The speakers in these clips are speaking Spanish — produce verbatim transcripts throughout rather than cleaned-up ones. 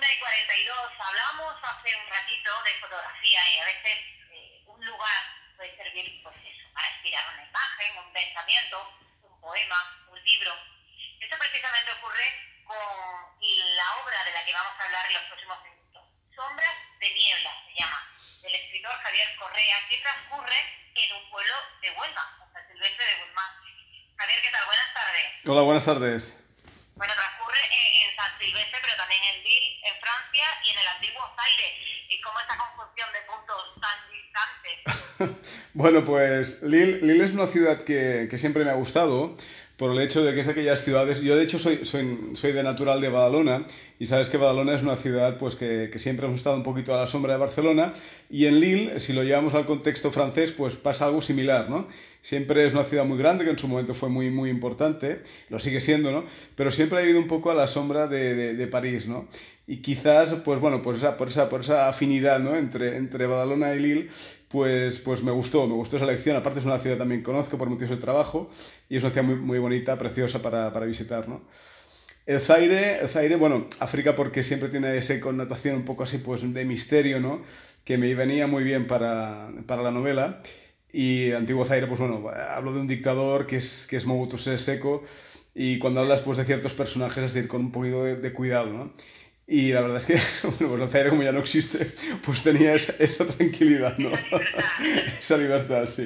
y cuarenta y dos. Hablamos hace un ratito de fotografía y a veces eh, un lugar puede servir, pues eso, para inspirar una imagen, un pensamiento, un poema, un libro. Esto precisamente ocurre con la obra de la que vamos a hablar en los próximos minutos. Sombras de niebla se llama, del escritor Javier Correa, que transcurre en un pueblo de Huelva, San Silvestre de Guzmán. Javier, ¿qué tal? Buenas tardes. Hola, buenas tardes. Bueno, transcurre en, en San Silvestre, pero también en Lille, en Francia, y en el antiguo Zaire. ¿Y cómo esa conjunción de puntos tan distantes? Bueno, pues Lille, Lille es una ciudad que, que siempre me ha gustado por el hecho de que es aquellas ciudades... Yo de hecho soy, soy, soy de natural de Badalona y sabes que Badalona es una ciudad pues que, que siempre hemos estado un poquito a la sombra de Barcelona, y en Lille, si lo llevamos al contexto francés, pues pasa algo similar, ¿no? Siempre es una ciudad muy grande, que en su momento fue muy, muy importante, lo sigue siendo, ¿no? Pero siempre ha ido un poco a la sombra de, de, de París, ¿no? Y quizás, pues bueno, por esa, por esa, por esa afinidad, ¿no? entre, entre Badalona y Lille, pues, pues me gustó, me gustó esa elección. Aparte es una ciudad también conozco por motivos de trabajo y es una ciudad muy, muy bonita, preciosa para, para visitar, ¿no? El Zaire, el Zaire, bueno, África porque siempre tiene esa connotación un poco así pues de misterio, ¿no? Que me venía muy bien para, para la novela. Y Antiguo Zaire, pues bueno, hablo de un dictador que es, que es Mobutu Sese Seko, y cuando hablas pues de ciertos personajes es decir, con un poquito de, de cuidado, ¿no? Y la verdad es que, bueno, pues el Zaire como ya no existe, pues tenía esa, esa tranquilidad, ¿no? Esa libertad. Esa libertad, sí.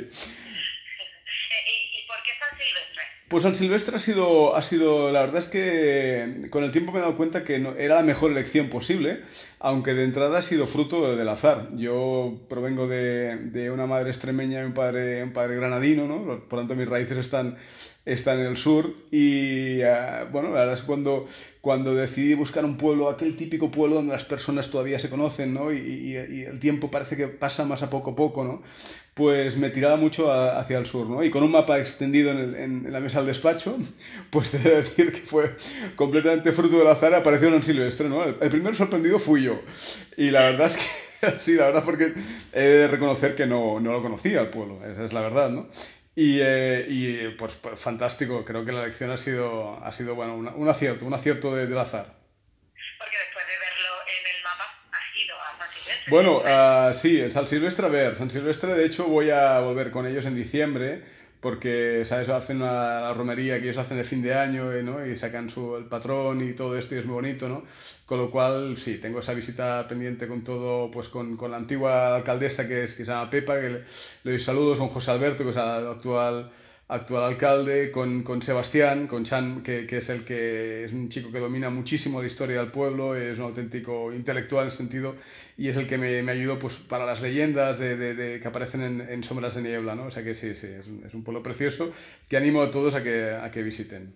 ¿Y, y por qué San Silvestre? Pues San Silvestre ha sido, ha sido, la verdad es que con el tiempo me he dado cuenta que no, era la mejor elección posible, aunque de entrada ha sido fruto del azar. Yo provengo de, de una madre extremeña y un padre, un padre granadino, ¿no? Por tanto mis raíces están, están en el sur y, uh, bueno, la verdad es que cuando, cuando decidí buscar un pueblo, aquel típico pueblo donde las personas todavía se conocen, ¿no? Y, y, y el tiempo parece que pasa más a poco a poco, ¿no? Pues me tiraba mucho a, hacia el sur, ¿no? Y con un mapa extendido en, el, en, en la mesa del despacho, pues te he de decir que fue completamente fruto del azar, apareció en Silvestre, ¿no? El, el primer sorprendido fui yo. Y la verdad es que, sí, la verdad porque he de reconocer que no, no lo conocía el pueblo, esa es la verdad, ¿no? Y, eh, y pues, pues fantástico, creo que la elección ha sido, ha sido bueno, un, un acierto, un acierto de, del azar. Porque después de verlo en el mapa, has ido a San Silvestre, Bueno, siempre. uh, sí, en San Silvestre, a ver, San Silvestre de hecho voy a volver con ellos en diciembre, porque, ¿sabes? Hacen una, la romería que ellos hacen de fin de año, eh, ¿no? Y sacan su, el patrón y todo esto y es muy bonito, ¿no? Con lo cual, sí, tengo esa visita pendiente con todo, pues con, con la antigua alcaldesa que, es, que se llama Pepa, que le, le doy saludos, con José Alberto, que es el actual actual alcalde, con, con Sebastián, con Chan, que, que es el que es un chico que domina muchísimo la historia del pueblo, es un auténtico intelectual en ese sentido, y es el que me, me ayudó pues, para las leyendas de, de, de, que aparecen en, en Sombras de Niebla, ¿no? O sea que sí, sí, es un, es un pueblo precioso que animo a todos a que, a que visiten.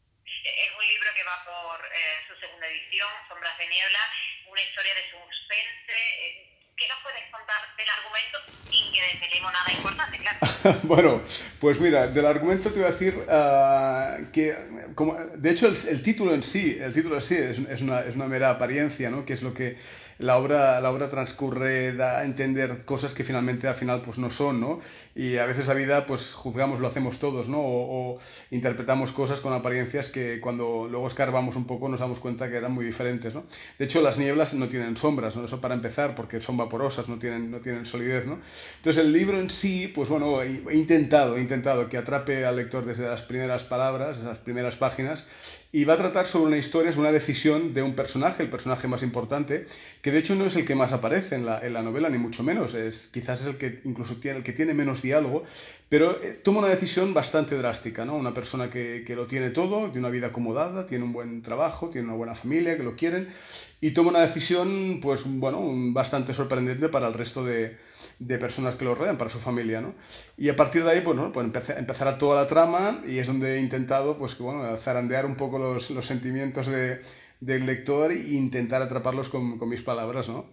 Es un libro que va por eh, su segunda edición, Sombras de Niebla, una historia de suspense. Eh, ¿Qué nos puedes contar del argumento sin que desvelemos nada importante, claro? Bueno, pues mira, del argumento te voy a decir uh, que, como, de hecho, el, el título en sí, el título en sí es, es, una, es una mera apariencia, ¿no? Que es lo que la obra, la obra transcurre, da a entender cosas que finalmente al final pues no son, ¿no? Y a veces la vida pues juzgamos, lo hacemos todos, ¿no? O, o interpretamos cosas con apariencias que cuando luego escarbamos un poco nos damos cuenta que eran muy diferentes, ¿no? De hecho, las nieblas no tienen sombras, ¿no? Eso para empezar, porque son vaporosas, no tienen, no tienen solidez, ¿no? Entonces el libro en sí, pues bueno, he intentado, he intentado que atrape al lector desde las primeras palabras, esas primeras páginas, y va a tratar sobre una historia, es una decisión de un personaje, el personaje más importante, que de hecho no es el que más aparece en la, en la novela, ni mucho menos, es, quizás es el que incluso tiene, el que tiene menos diálogo, pero eh, toma una decisión bastante drástica, ¿no? Una persona que, que lo tiene todo, de una vida acomodada, tiene un buen trabajo, tiene una buena familia, que lo quieren, y toma una decisión, pues bueno, bastante sorprendente para el resto de, de personas que lo rodean, para su familia, ¿no? Y a partir de ahí, pues, ¿no? pues empezará toda la trama y es donde he intentado, pues, que, bueno, zarandear un poco los, los sentimientos de, del lector e intentar atraparlos con, con mis palabras, ¿no?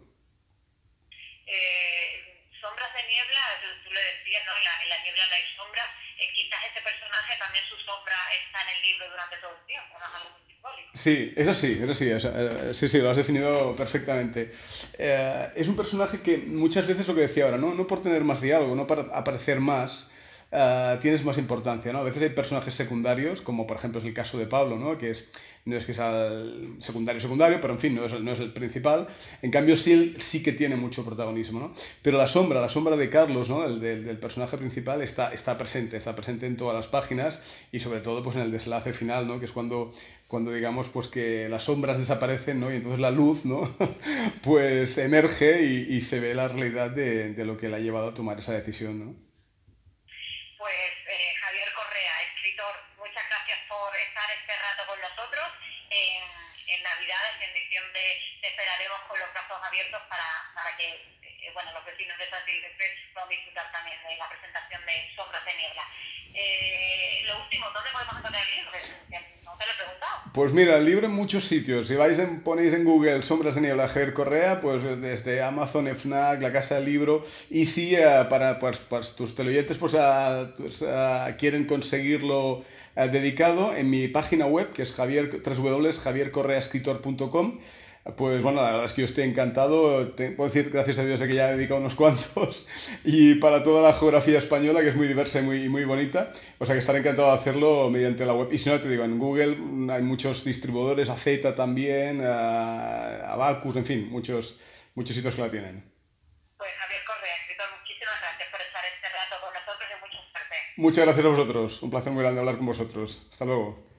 Eh, Sombras de Niebla, tú, tú le decías, ¿no? En la, en la niebla no hay sombra. Eh, quizás ese personaje también su sombra está en el libro durante todo el tiempo, ¿no? Es algo muy simbólico. Sí, eso sí, eso sí, eso, eh, sí, sí, lo has definido perfectamente. Eh, es un personaje que muchas veces lo que decía ahora, ¿no? No por tener más diálogo, no para aparecer más, uh, tienes más importancia, ¿no? A veces hay personajes secundarios, como por ejemplo es el caso de Pablo, ¿no? Que es, no es que sea el secundario secundario, pero en fin, no es, el- no es el principal. En cambio, sí, él sí que tiene mucho protagonismo, ¿no? Pero la sombra, la sombra de Carlos, ¿no? El del, del personaje principal está, está presente, está presente en todas las páginas y sobre todo pues en el desenlace final, ¿no? Que es cuando, cuando digamos pues que las sombras desaparecen, ¿no? Y entonces la luz, ¿no? Pues emerge y, y se ve la realidad de, de lo que le ha llevado a tomar esa decisión, ¿no? Pues eh, Javier Correa, escritor, muchas gracias por estar este rato con nosotros. En, en Navidades, en diciembre, te esperaremos con los brazos abiertos para, para que eh, bueno, los vecinos de San Silvestre puedan disfrutar también de la presentación de Sombras de Niebla. Eh, lo último, ¿dónde podemos encontrar el libro? Que, que no te lo he preguntado. Pues mira, el libro en muchos sitios. Si vais en, ponéis en Google Sombras de Niebla Javier Correa, pues desde Amazon, FNAC, La Casa del Libro. Y si eh, para pues, pues, tus teleoyentes pues, ah, pues, ah, quieren conseguirlo eh, dedicado, en mi página web, que es javier, w w w punto javier correa escritor punto com, pues bueno, la verdad es que yo estoy encantado. Te puedo decir, gracias a Dios, que ya he dedicado unos cuantos. Y para toda la geografía española, que es muy diversa y muy, y muy bonita. O sea que estaré encantado de hacerlo mediante la web. Y si no, te digo, en Google hay muchos distribuidores, A Z también, a Abacus, en fin, muchos, muchos sitios que la tienen. Pues Javier Correa, escritor, muchísimas gracias por estar este rato con nosotros y mucha suerte. Muchas gracias a vosotros. Un placer muy grande hablar con vosotros. Hasta luego.